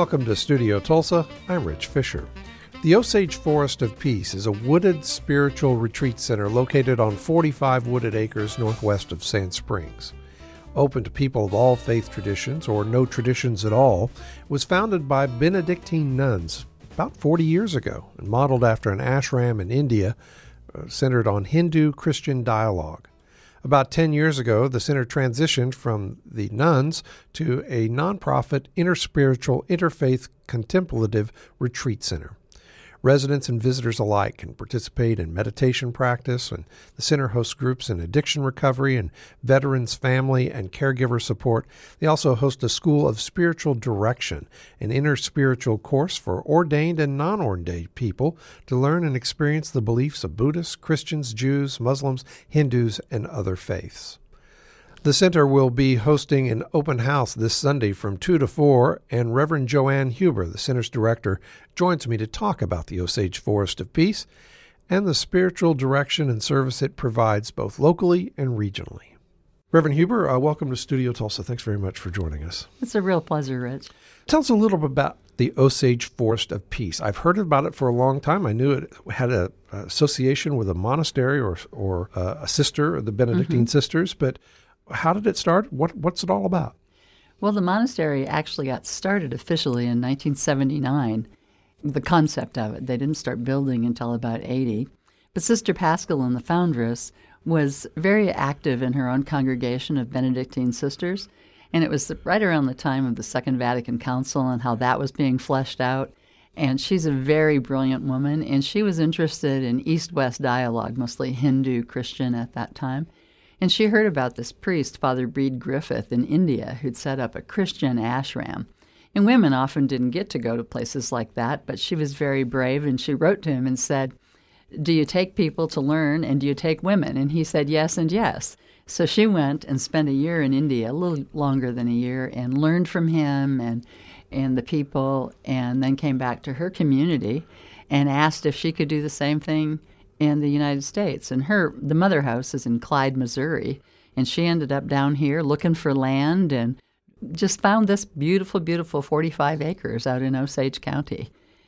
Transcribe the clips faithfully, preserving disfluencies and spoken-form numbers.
Welcome to Studio Tulsa. I'm Rich Fisher. The Osage Forest of Peace is a wooded spiritual retreat center located on forty-five wooded acres northwest of Sand Springs. Open to people of all faith traditions or no traditions at all, it was founded by Benedictine nuns about forty years ago and modeled after an ashram in India uh, centered on Hindu-Christian dialogue. About ten years ago, the center transitioned from the nuns to a nonprofit interspiritual, interfaith, contemplative retreat center. Residents and visitors alike can participate in meditation practice, and the center hosts groups in addiction recovery and veterans, family, and caregiver support. They also host a School of Spiritual Direction, an interspiritual course for ordained and non-ordained people to learn and experience the beliefs of Buddhists, Christians, Jews, Muslims, Hindus, and other faiths. The center will be hosting an open house this Sunday from two to four, and Reverend Joanne Huber, the center's director, joins me to talk about the Osage Forest of Peace and the spiritual direction and service it provides both locally and regionally. Reverend Huber, uh, welcome to Studio Tulsa. Thanks very much for joining us. It's a real pleasure, Rich. Tell us a little bit about the Osage Forest of Peace. I've heard about it for a long time. I knew it had an association with a monastery or, or uh, a sister, the Benedictine mm-hmm. sisters, but how did it start? What What's it all about? Well, the monastery actually got started officially in nineteen seventy-nine, the concept of it. They didn't start building until about eighty. But Sister Paschal, the foundress, was very active in her own congregation of Benedictine sisters. And it was right around the time of the Second Vatican Council and how that was being fleshed out. And she's a very brilliant woman, and she was interested in East-West dialogue, mostly Hindu-Christian at that time. And she heard about this priest, Father Bede Griffith, in India, who'd set up a Christian ashram. And women often didn't get to go to places like that, but she was very brave, and she wrote to him and said, "Do you take people to learn, and do you take women?" And he said yes and yes. So she went and spent a year in India, a little longer than a year, and learned from him and, and the people, and then came back to her community and asked if she could do the same thing in the United States. And her, the mother house is in Clyde, Missouri, and she ended up down here looking for land and just found this beautiful, beautiful forty-five acres out in Osage County.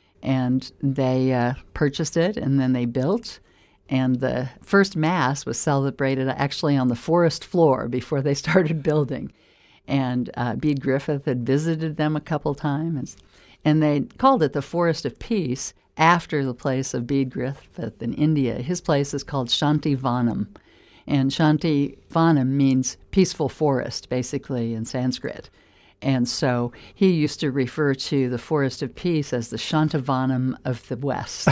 And they uh, purchased it, and then they built, and the first Mass was celebrated actually on the forest floor before they started building. And uh, Bede Griffith had visited them a couple times, and they called it the Forest of Peace, after the place of Bede Griffith in India. His place is called Shantivanam. And Shantivanam means peaceful forest, basically, in Sanskrit. And so he used to refer to the Forest of Peace as the Shantivanam of the West.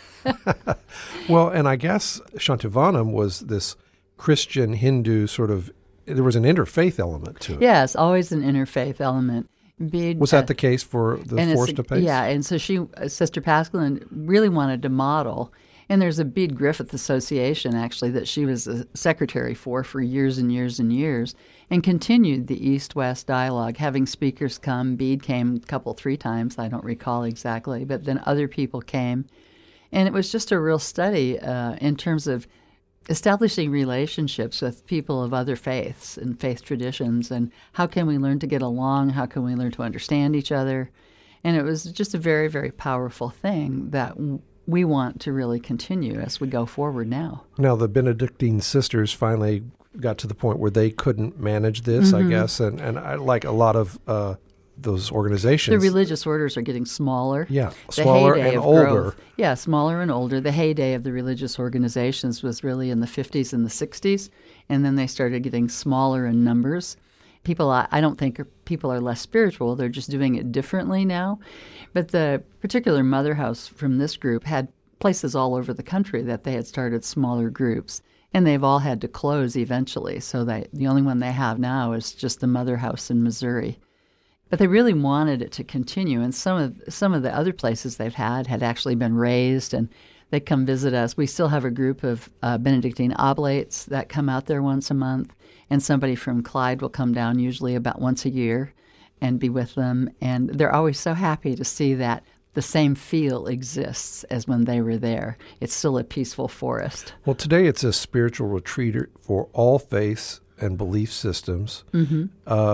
Well, and I guess Shantivanam was this Christian, Hindu sort of, there was an interfaith element to it. Yes, always an interfaith element. Bede, was that uh, the case for the Forest of Peace? Yeah, and so she, uh, Sister Paschal, really wanted to model. And there's a Bede Griffith Association, actually, that she was a secretary for for years and years and years, and continued the East-West dialogue, having speakers come. Bede came a couple, three times, I don't recall exactly, but then other people came. And it was just a real study uh, in terms of establishing relationships with people of other faiths and faith traditions, and how can we learn to get along, how can we learn to understand each other. And it was just a very, very powerful thing that we want to really continue as we go forward now. Now, the Benedictine sisters finally got to the point where they couldn't manage this, mm-hmm. I guess, and, and I, like a lot of uh, those organizations. The religious orders are getting smaller. Yeah, the smaller and older. Growth, yeah, smaller and older. The heyday of the religious organizations was really in the fifties and the sixties, and then they started getting smaller in numbers. People, I, I don't think people are less spiritual. They're just doing it differently now. But the particular mother house from this group had places all over the country that they had started smaller groups, and they've all had to close eventually. So they, the only one they have now is just the mother house in Missouri. But they really wanted it to continue, and some of some of the other places they've had had actually been raised, and they come visit us. We still have a group of uh, Benedictine Oblates that come out there once a month, and somebody from Clyde will come down usually about once a year and be with them, and they're always so happy to see that the same feel exists as when they were there. It's still a peaceful forest. Well, today it's a spiritual retreat for all faiths and belief systems. Mm-hmm. Uh,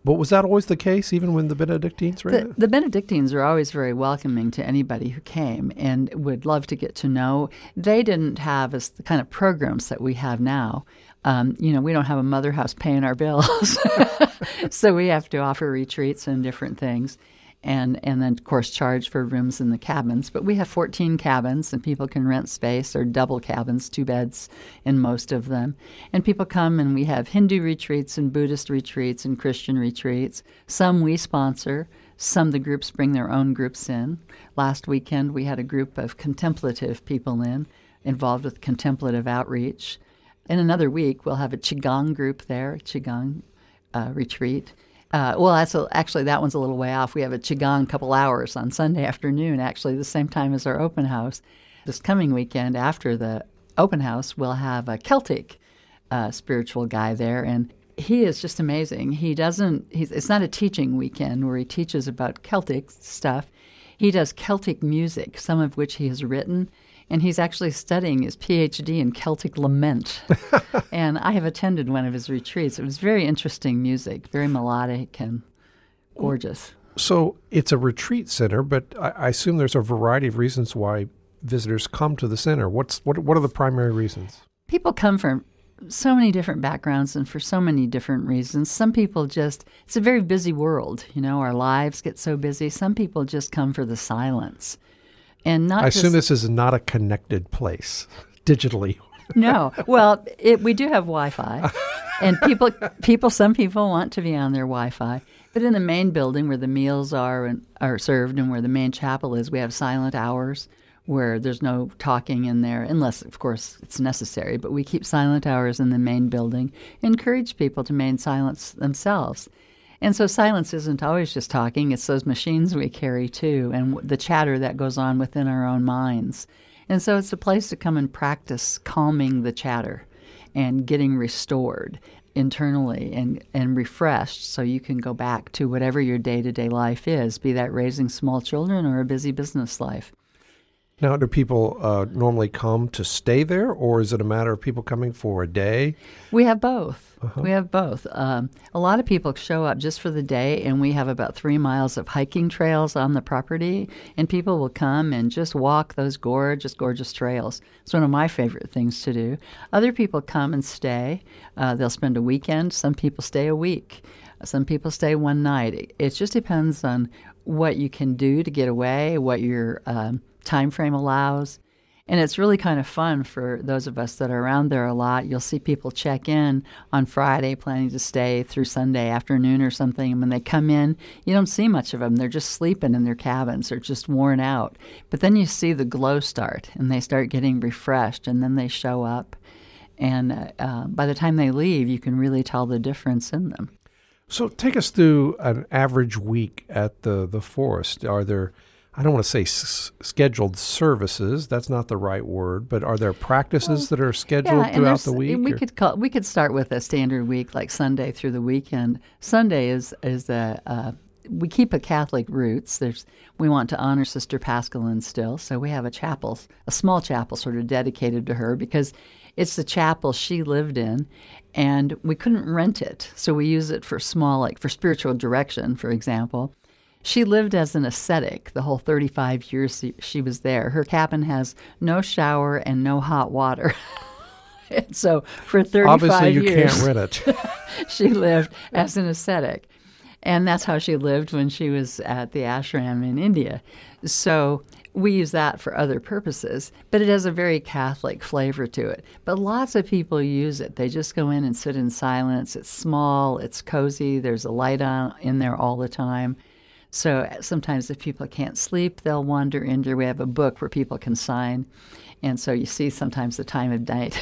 But was that always the case, even when the Benedictines ran The, it? the Benedictines are always very welcoming to anybody who came and would love to get to know. They didn't have as the kind of programs that we have now. Um, you know, we don't have a mother house paying our bills. So we have to offer retreats and different things. And, and then, of course, charge for rooms in the cabins. But we have fourteen cabins, and people can rent space, or double cabins, two beds in most of them. And people come, and we have Hindu retreats and Buddhist retreats and Christian retreats. Some we sponsor. Some the groups bring their own groups in. Last weekend, we had a group of contemplative people in, involved with contemplative outreach. In another week, we'll have a Qigong group there, a Qigong uh, retreat. Uh, well, that's a, actually, that one's a little way off. We have a Qigong couple hours on Sunday afternoon, actually, the same time as our open house. This coming weekend, after the open house, we'll have a Celtic uh, spiritual guy there, and he is just amazing. He doesn't, he's, it's not a teaching weekend where he teaches about Celtic stuff. He does Celtic music, some of which he has written, and he's actually studying his P H D in Celtic lament. And I have attended one of his retreats. It was very interesting music, very melodic and gorgeous. So it's a retreat center, but I, I assume there's a variety of reasons why visitors come to the center. What's what? What are the primary reasons? People come from so many different backgrounds and for so many different reasons. Some people just, it's a very busy world. You know, our lives get so busy. Some people just come for the silence. And not I just, assume this is not a connected place digitally. No. Well, it, we do have Wi-Fi. And people, people, some people want to be on their Wi-Fi. But in the main building where the meals are and are served and where the main chapel is, we have silent hours where there's no talking in there, unless, of course, it's necessary. But we keep silent hours in the main building, encourage people to maintain silence themselves. And so silence isn't always just talking. It's those machines we carry, too, and the chatter that goes on within our own minds. And so it's a place to come and practice calming the chatter and getting restored internally and, and refreshed so you can go back to whatever your day-to-day life is, be that raising small children or a busy business life. Now, do people uh, normally come to stay there, or is it a matter of people coming for a day? We have both. Uh-huh. We have both. Um, a lot of people show up just for the day, and we have about three miles of hiking trails on the property, and people will come and just walk those gorgeous, gorgeous trails. It's one of my favorite things to do. Other people come and stay. Uh, they'll spend a weekend. Some people stay a week. Some people stay one night. It, it just depends on what you can do to get away, what your um, time frame allows. And it's really kind of fun for those of us that are around there a lot. You'll see people check in on Friday planning to stay through Sunday afternoon or something. And when they come in, you don't see much of them. They're just sleeping in their cabins. They're just worn out. But then you see the glow start, and they start getting refreshed, and then they show up. And uh, by the time they leave, you can really tell the difference in them. So take us through an average week at the, the forest. Are there, I don't want to say s- scheduled services, that's not the right word, but are there practices well, that are scheduled yeah, throughout the week? We or? could call, we could start with a standard week like Sunday through the weekend. Sunday is is a uh, we keep a Catholic roots. There's we want to honor Sister Pascaline still, so we have a chapel, a small chapel sort of dedicated to her because it's the chapel she lived in, and we couldn't rent it, so we use it for small, like for spiritual direction, for example. She lived as an ascetic the whole thirty-five years she was there. Her cabin has no shower and no hot water. And so for thirty-five Obviously you years, can't rent it. she lived as an ascetic. And that's how she lived when she was at the ashram in India. So we use that for other purposes, but it has a very Catholic flavor to it. But lots of people use it. They just go in and sit in silence. It's small, it's cozy, there's a light on in there all the time. So sometimes if people can't sleep, they'll wander in there. We have a book where people can sign. And so you see sometimes the time of night.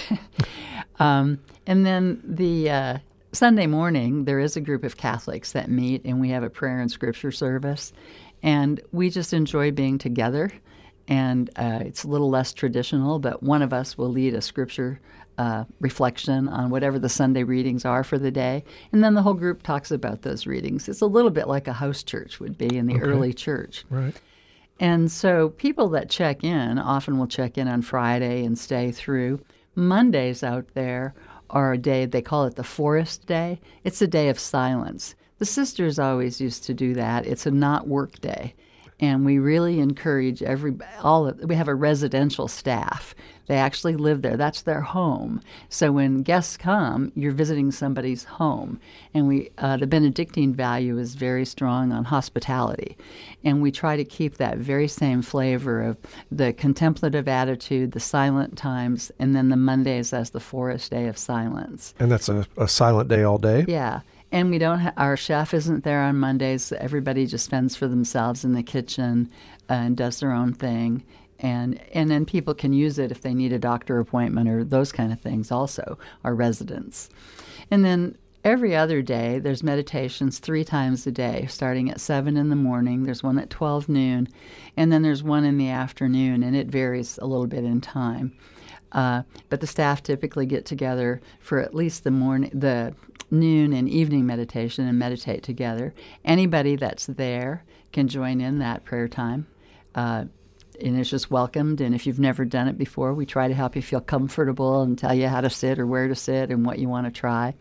um, and then the uh, Sunday morning, there is a group of Catholics that meet, and we have a prayer and scripture service. And we just enjoy being together. And uh, it's a little less traditional, but one of us will lead a scripture uh, reflection on whatever the Sunday readings are for the day. And then the whole group talks about those readings. It's a little bit like a house church would be in the okay. early church. Right. And so people that check in often will check in on Friday and stay through. Mondays out there are a day, they call it the Forest Day. It's a day of silence. The sisters always used to do that. It's a not work day. And we really encourage every all of, we have a residential staff. They actually live there. That's their home. So when guests come, you're visiting somebody's home. And we uh, the Benedictine value is very strong on hospitality. And we try to keep that very same flavor of the contemplative attitude, the silent times, and then the Mondays as the Forest Day of Silence. And that's a, a silent day all day? Yeah. And we don't. Ha- our chef isn't there on Mondays. Everybody just fends for themselves in the kitchen uh, and does their own thing. And and then people can use it if they need a doctor appointment or those kind of things. Also, our residents. And then every other day, there's meditations three times a day, starting at seven in the morning. There's one at twelve noon, and then there's one in the afternoon, and it varies a little bit in time. Uh, but the staff typically get together for at least the morning, the noon and evening meditation and meditate together. Anybody that's there can join in that prayer time. Uh, and it's just welcomed. And if you've never done it before, we try to help you feel comfortable and tell you how to sit or where to sit and what you want to try.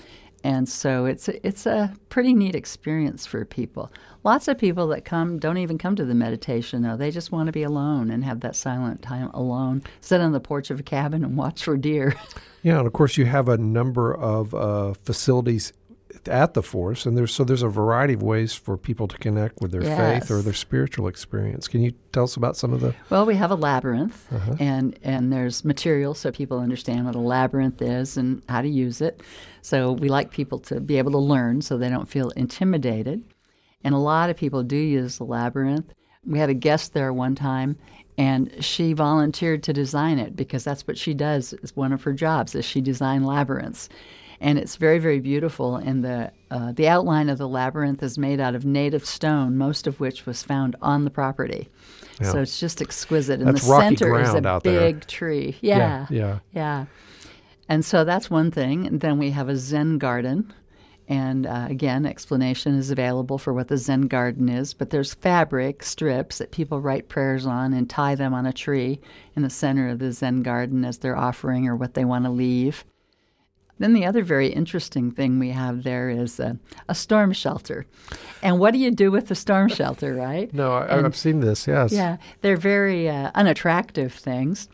And so it's a, it's a pretty neat experience for people. Lots of people that come don't even come to the meditation, though. They just want to be alone and have that silent time alone, sit on the porch of a cabin and watch for deer. Yeah, and of course you have a number of uh, facilities at the forest, and there's so there's a variety of ways for people to connect with their Yes. faith or their spiritual experience. Can you tell us about some of the? Well, we have a labyrinth, Uh-huh. and, and there's material so people understand what a labyrinth is and how to use it. So we like people to be able to learn so they don't feel intimidated. And a lot of people do use the labyrinth. We had a guest there one time, and she volunteered to design it because that's what she does. It's one of her jobs is she designed labyrinths. And it's very, very beautiful. And the uh, the outline of the labyrinth is made out of native stone, most of which was found on the property. Yeah. So it's just exquisite. And That's the rocky center is ground a out there. big tree. Yeah, Yeah, yeah. yeah. And so that's one thing. And then we have a Zen garden. And uh, again, explanation is available for what the Zen garden is. But there's fabric strips that people write prayers on and tie them on a tree in the center of the Zen garden as their offering or what they want to leave. Then the other very interesting thing we have there is a, a storm shelter. And what do you do with the storm shelter, right? No, I, And- I've seen this, yes. Yeah, they're very uh, unattractive things.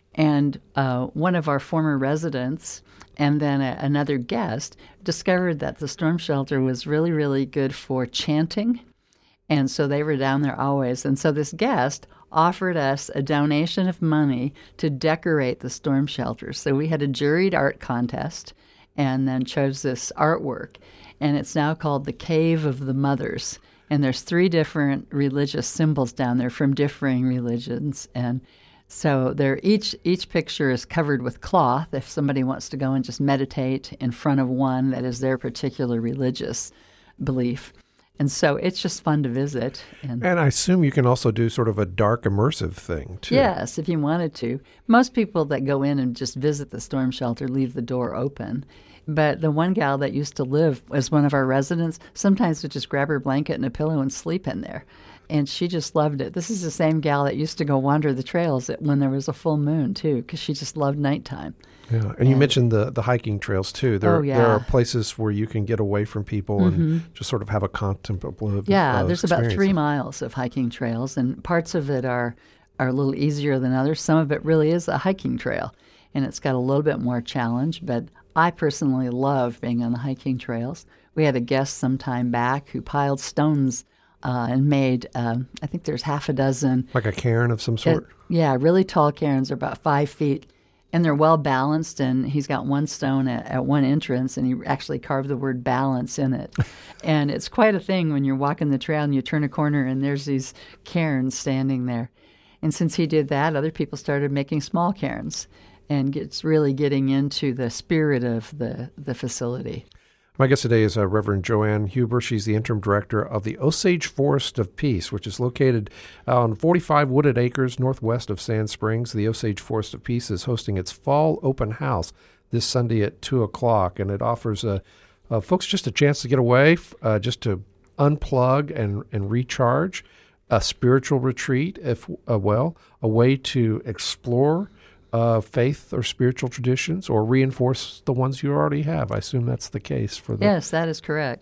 And uh, one of our former residents and then a, another guest discovered that the storm shelter was really, really good for chanting. And so they were down there always. And so this guest offered us a donation of money to decorate the storm shelter. So we had a juried art contest and then chose this artwork. And it's now called the Cave of the Mothers. And there's three different religious symbols down there from differing religions. And so they're each each picture is covered with cloth if somebody wants to go and just meditate in front of one that is their particular religious belief. And so it's just fun to visit. And And I assume you can also do sort of a dark immersive thing, too. yes, if you wanted to. Most people that go in and just visit the storm shelter leave the door open. But the one gal that used to live as one of our residents sometimes would just grab her blanket and a pillow and sleep in there. And she just loved it. This is the same gal that used to go wander the trails when there was a full moon, too, because she just loved nighttime. Yeah, and you mentioned the, the hiking trails, too. There, Oh, yeah. there are places where you can get away from people and just sort of have a contemplative Yeah, uh, there's about experience. three miles of hiking trails, and parts of it are, are a little easier than others. Some of it really is a hiking trail, and it's got a little bit more challenge, but I personally love being on the hiking trails. We had a guest some time back who piled stones uh, and made, um, I think there's half a dozen. Like a cairn of some It- sort? yeah, really tall cairns are about five feet, and they're well balanced. And he's got one stone at, at one entrance, and he actually carved the word balance in it. And it's quite a thing when you're walking the trail and you turn a corner and there's these cairns standing there. And since he did that, other people started making small cairns, and it's really getting into the spirit of the, the facility. My guest today is uh, Reverend Joanne Huber. She's the interim director of the Osage Forest of Peace, which is located on forty-five wooded acres northwest of Sand Springs. The Osage Forest of Peace is hosting its fall open house this Sunday at two o'clock, and it offers uh, uh, folks just a chance to get away, uh, just to unplug and, and recharge, a spiritual retreat, if uh, well, a way to explore Uh, faith or spiritual traditions, or reinforce the ones you already have. I assume that's the case for the. Yes, that is correct.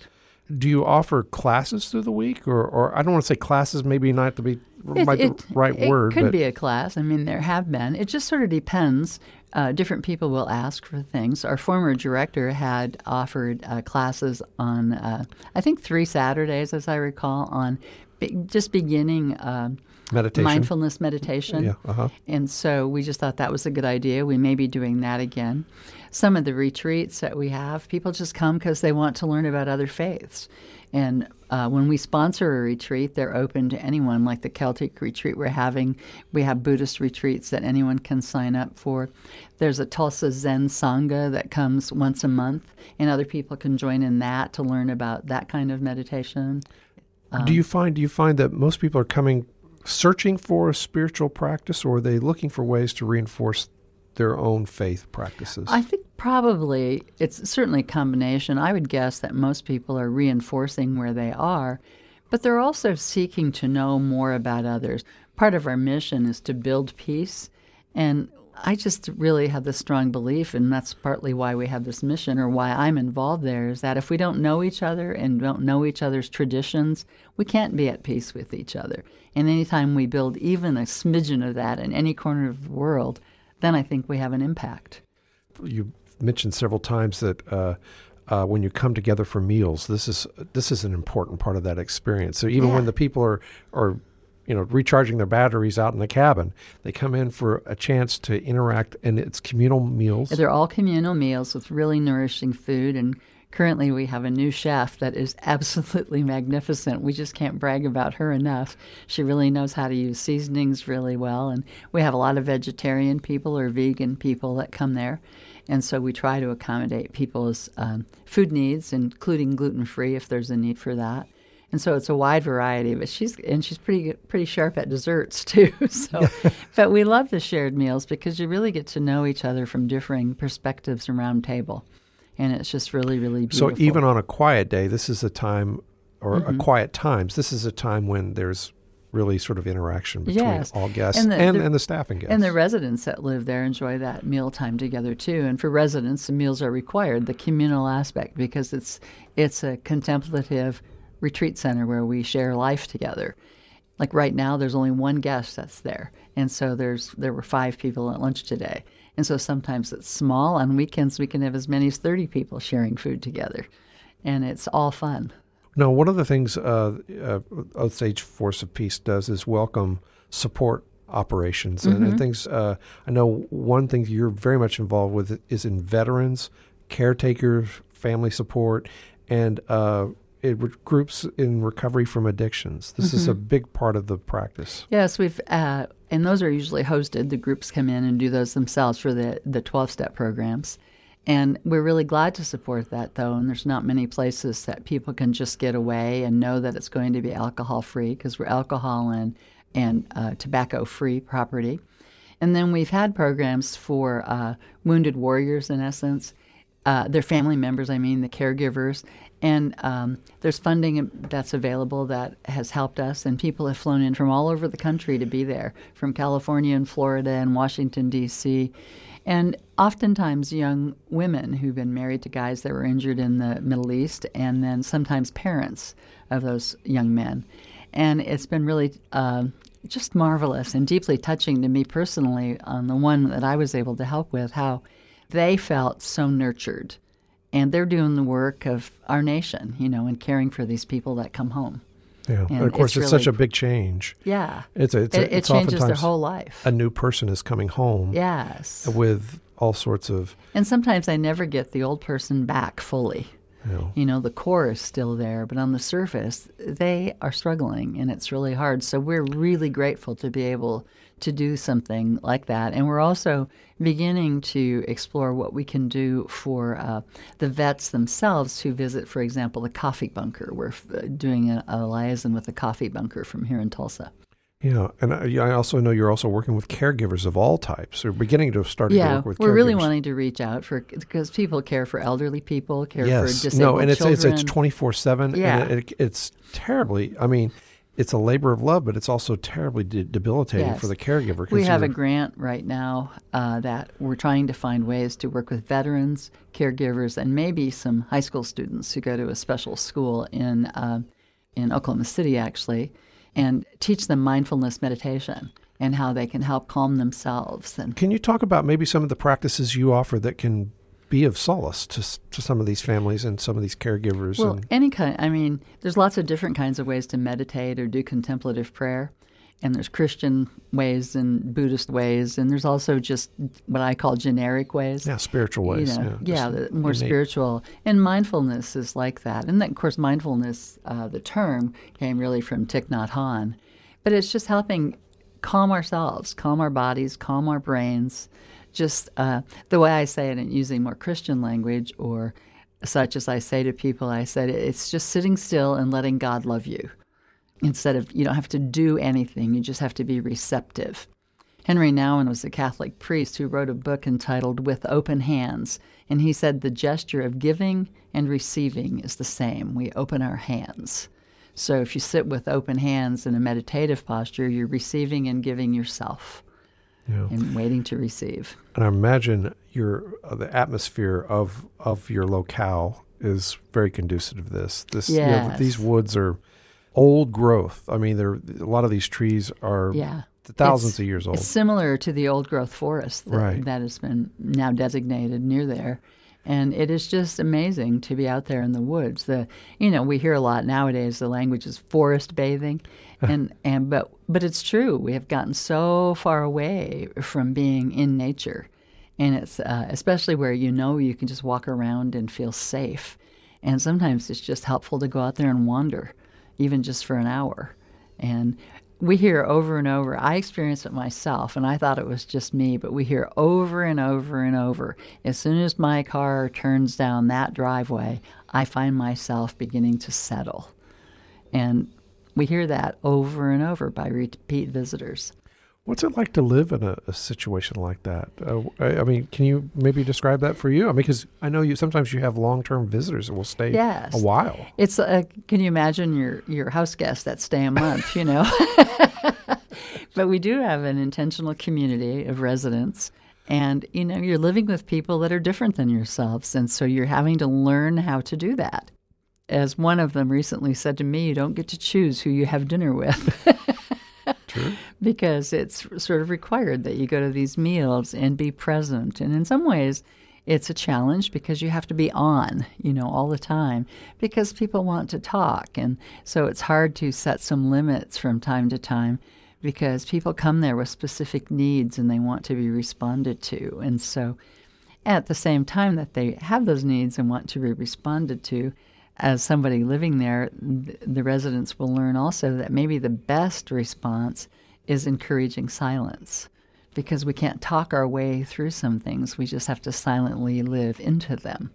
do you offer classes through the week, or, or I don't want to say classes, maybe not to be It, might it, the right it word. could but be a class. I mean, there have been. It just sort of depends. Uh, different people will ask for things. Our former director had offered uh, classes on, uh, I think, three Saturdays, as I recall, on be- just beginning uh, meditation, mindfulness meditation. Yeah, uh-huh. And so we just thought that was a good idea. We may be doing that again. Some of the retreats that we have, people just come because they want to learn about other faiths. And uh, when we sponsor a retreat, they're open to anyone, like the Celtic retreat we're having. We have Buddhist retreats that anyone can sign up for. There's a Tulsa Zen Sangha that comes once a month, and other people can join in that to learn about that kind of meditation. Um, do you find do you find that most people are coming searching for a spiritual practice, or are they looking for ways to reinforce their own faith practices? I think probably it's certainly a combination. I would guess that most people are reinforcing where they are, but they're also seeking to know more about others. Part of our mission is to build peace, and I just really have this strong belief, and that's partly why we have this mission, or why I'm involved there, is that if we don't know each other and don't know each other's traditions, we can't be at peace with each other. And anytime we build even a smidgen of that in any corner of the world, then I think we have an impact. You mentioned several times that uh, uh, when you come together for meals, this is this is an important part of that experience. So even Yeah. when the people are are you know recharging their batteries out in the cabin, they come in for a chance to interact, and it's communal meals. They're all communal meals with really nourishing food, and currently we have a new chef that is absolutely magnificent. We just can't brag about her enough. She really knows how to use seasonings really well, and we have a lot of vegetarian people or vegan people that come there. And so we try to accommodate people's um, food needs, including gluten-free if there's a need for that. And so it's a wide variety, but she's and she's pretty pretty sharp at desserts too. So, but we love the shared meals because you really get to know each other from differing perspectives around table, and it's just really really beautiful. So even on a quiet day, this is a time, or Mm-hmm. a quiet times, this is a time when there's really sort of interaction between Yes. all guests And and, the- and, the- the staff and guests. And the residents that live there enjoy that meal time together too. And for residents, the meals are required, the communal aspect, because it's it's a contemplative retreat center where we share life together. Like right now, there's only one guest that's there, and so there's there were five people at lunch today. And so sometimes it's small. On weekends, we can have as many as thirty people sharing food together, and it's all fun. Now, one of the things uh, uh, Osage Force of Peace does is welcome support operations and, and things. Uh, I know one thing you're very much involved with is in veterans, caretakers, family support, and uh, it, groups in recovery from addictions. This is a big part of the practice. Yes, we've, uh, and those are usually hosted. The groups come in and do those themselves for the the twelve-step programs. And we're really glad to support that, though, and there's not many places that people can just get away and know that it's going to be alcohol-free, because we're alcohol and, and uh, tobacco-free property. And then we've had programs for uh, wounded warriors, in essence, uh, their family members, I mean, the caregivers. And um, there's funding that's available that has helped us, and people have flown in from all over the country to be there, from California and Florida and Washington, D C, and oftentimes young women who've been married to guys that were injured in the Middle East, and then sometimes parents of those young men. And it's been really uh, just marvelous and deeply touching to me personally on the one that I was able to help with, how they felt so nurtured. And they're doing the work of our nation, you know, and caring for these people that come home. Yeah, And and of course, it's it's, really- such a big change. Yeah. It's a, it's a, It, it it's changes their oftentimes whole life. a new person is coming home Yes. with all sorts of, And sometimes I never get the old person back fully. you know, You know, the core is still there, but on the surface, they are struggling, and it's really hard. So we're really grateful to be able to do something like that. And we're also beginning to explore what we can do for uh, the vets themselves who visit, for example, the coffee bunker. We're uh, doing a, a liaison with the coffee bunker from here in Tulsa. yeah. And I, I also know you're also working with caregivers of all types, or beginning to start to Yeah, work with we're caregivers. really wanting to reach out for because people care for elderly people, care for Yes, disabled no, and it's children. it's it's twenty four seven, Yeah. and it, it, it's terribly. I mean, it's a labor of love, but it's also terribly de- debilitating Yes. for the caregiver. 'cause We have a you're- grant right now uh, that we're trying to find ways to work with veterans, caregivers, and maybe some high school students who go to a special school in uh, in Oklahoma City, actually, and teach them mindfulness meditation and how they can help calm themselves. And Can you talk about maybe some of the practices you offer that can be of solace to s- to some of these families and some of these caregivers? Well, and any kind, I mean, there's lots of different kinds of ways to meditate or do contemplative prayer. And there's Christian ways and Buddhist ways. And there's also just what I call generic ways. yeah, spiritual ways. You know, yeah, yeah, just the more innate. spiritual. And mindfulness is like that. And then, of course, mindfulness, uh, the term came really from Thich Nhat Hanh. But it's just helping calm ourselves, calm our bodies, calm our brains. Just uh, the way I say it, and using more Christian language, or such as I say to people, I said it's just sitting still and letting God love you. Instead of, you don't have to do anything, you just have to be receptive. Henry Nouwen was a Catholic priest who wrote a book entitled With Open Hands, and he said the gesture of giving and receiving is the same. We open our hands. So if you sit with open hands in a meditative posture, you're receiving and giving yourself. Yeah. And waiting to receive. And I imagine your uh, the atmosphere of of your locale is very conducive to this. This you know, Yes. these woods are old growth. I mean, they're a lot of these trees are Yeah. thousands It's- of years old. It's similar to the old growth forest that, Right. that has been now designated near there. And it is just amazing to be out there in the woods. The you know, we hear a lot nowadays the language is forest bathing. and and but but it's true. We have gotten so far away from being in nature. And it's uh, especially where you know you can just walk around and feel safe. And sometimes it's just helpful to go out there and wander, even just for an hour. And we hear over and over, I experienced it myself, and I thought it was just me, but we hear over and over and over, as soon as my car turns down that driveway, I find myself beginning to settle. And we hear that over and over by repeat visitors. What's it like to live in a, a situation like that? Uh, I, I mean, can you maybe describe that for you? I mean, because I know you sometimes you have long-term visitors that will stay Yes. a while. It's uh, can you imagine your your house guests that stay a month, you know? But we do have an intentional community of residents, and you know, you're living with people that are different than yourselves, and so you're having to learn how to do that. As one of them recently said to me, you don't get to choose who you have dinner with. True. Because it's sort of required that you go to these meals and be present. And in some ways, it's a challenge because you have to be on, you know, all the time because people want to talk. And so it's hard to set some limits from time to time because people come there with specific needs and they want to be responded to. And so at the same time that they have those needs and want to be responded to, as somebody living there, the residents will learn also that maybe the best response is encouraging silence because we can't talk our way through some things. We just have to silently live into them.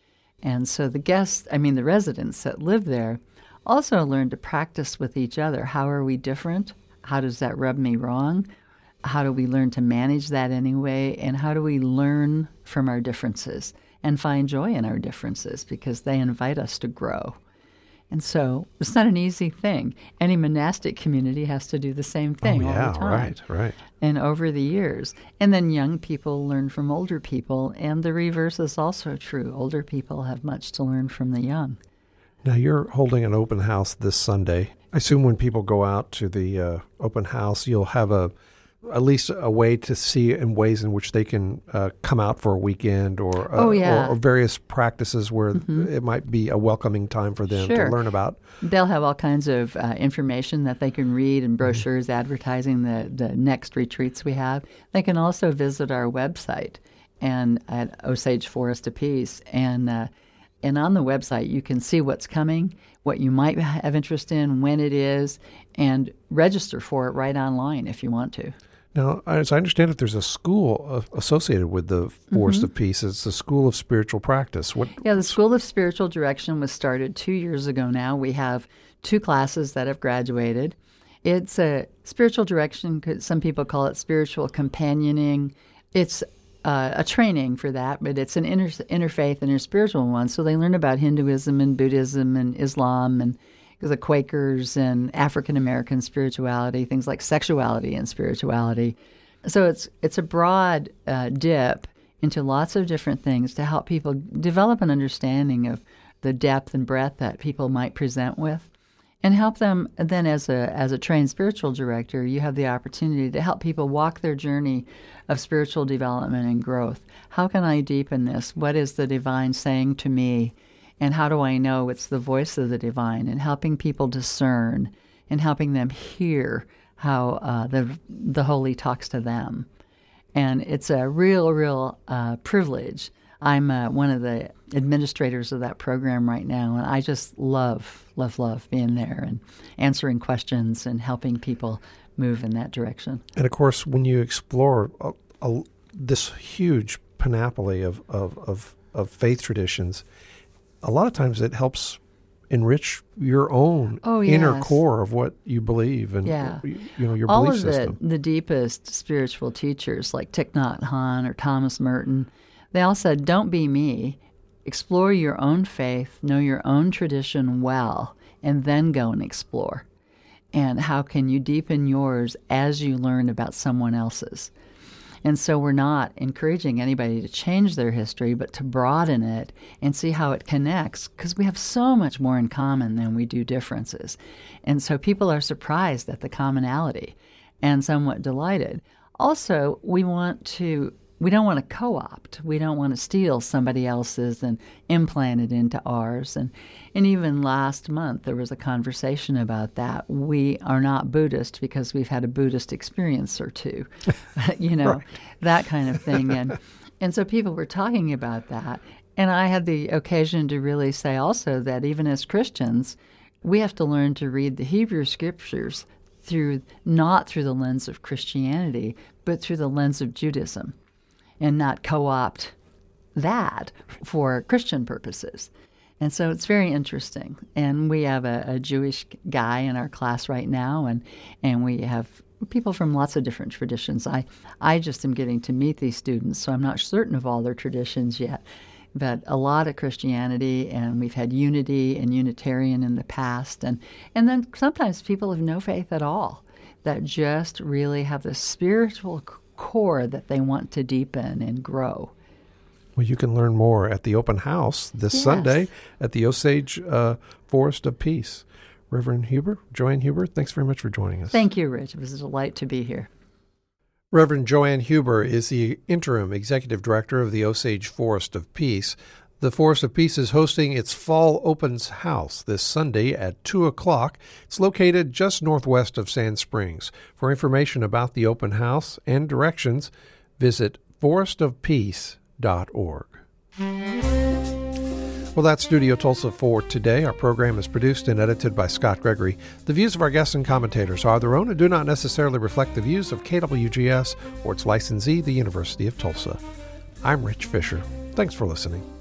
And so the guests, I mean, the residents that live there also learn to practice with each other. How are we different? How does that rub me wrong? How do we learn to manage that anyway? And how do we learn from our differences and find joy in our differences because they invite us to grow? And so it's not an easy thing. Any monastic community has to do the same thing oh, all yeah, the time. right, right. And over the years. And then young people learn from older people, and the reverse is also true. Older people have much to learn from the young. Now, you're holding an open house this Sunday. I assume when people go out to the uh, open house, you'll have a at least a way to see in ways in which they can uh, come out for a weekend or, uh, Oh, yeah. or, or various practices where Mhm. it might be a welcoming time for them Sure. to learn about. They'll have all kinds of uh, information that they can read and brochures advertising the, the next retreats we have. They can also visit our website and at Osage Forest of Peace. And, uh, and on the website, you can see what's coming, what you might have interest in, when it is, and register for it right online if you want to. Now, as I understand it, there's a school of, associated with the Forest Mm-hmm. of Peace. It's the School of Spiritual Practice. What? Yeah, the School of Spiritual Direction was started two years ago now. We have two classes that have graduated. It's a spiritual direction, some people call it spiritual companioning. It's uh, a training for that, but it's an inter- interfaith and interspiritual one. So they learn about Hinduism and Buddhism and Islam and the Quakers and African American spirituality, things like sexuality and spirituality. So it's it's a broad uh, dip into lots of different things to help people develop an understanding of the depth and breadth that people might present with, and help them then as a as a trained spiritual director, you have the opportunity to help people walk their journey of spiritual development and growth. How can I deepen this? What is the divine saying to me? And how do I know it's the voice of the divine? And helping people discern and helping them hear how uh, the the Holy talks to them. And it's a real, real uh, privilege. I'm uh, one of the administrators of that program right now, and I just love, love, love being there and answering questions and helping people move in that direction. And of course, when you explore a, a, this huge panoply of, of, of, of faith traditions, a lot of times it helps enrich your own oh, yes. inner core of what you believe and yeah. you know your All belief of system. the, the deepest spiritual teachers like Thich Nhat Hanh or Thomas Merton, they all said, don't be me. Explore your own faith, know your own tradition well, and then go and explore. And how can you deepen yours as you learn about someone else's? And so we're not encouraging anybody to change their history, but to broaden it and see how it connects, because we have so much more in common than we do differences. And so people are surprised at the commonality and somewhat delighted. Also, we want to we don't want to co-opt. We don't want to steal somebody else's and implant it into ours. And and even last month there was a conversation about that. We are not Buddhist because we've had a Buddhist experience or two, you know, right. that kind of thing. And and so people were talking about that. And I had the occasion to really say also that even as Christians, we have to learn to read the Hebrew Scriptures through not through the lens of Christianity, but through the lens of Judaism, and not co-opt that for Christian purposes. And so it's very interesting. And we have a, a Jewish guy in our class right now, and, and we have people from lots of different traditions. I, I just am getting to meet these students, so I'm not certain of all their traditions yet. But a lot of Christianity, and we've had unity and Unitarian in the past. And, and then sometimes people have no faith at all, that just really have the spiritual core that they want to deepen and grow. Well, you can learn more at the open house this yes. Sunday at the Osage uh, Forest of Peace. Reverend Huber, Joanne Huber, thanks very much for joining us. Thank you, Rich. It was a delight to be here. Reverend Joanne Huber is the interim executive director of the Osage Forest of Peace. The Forest of Peace is hosting its Fall Opens House this Sunday at two o'clock. It's located just northwest of Sand Springs. For information about the open house and directions, visit forest of peace dot org. Well, that's Studio Tulsa for today. Our program is produced and edited by Scott Gregory. The views of our guests and commentators are their own and do not necessarily reflect the views of K W G S or its licensee, the University of Tulsa. I'm Rich Fisher. Thanks for listening.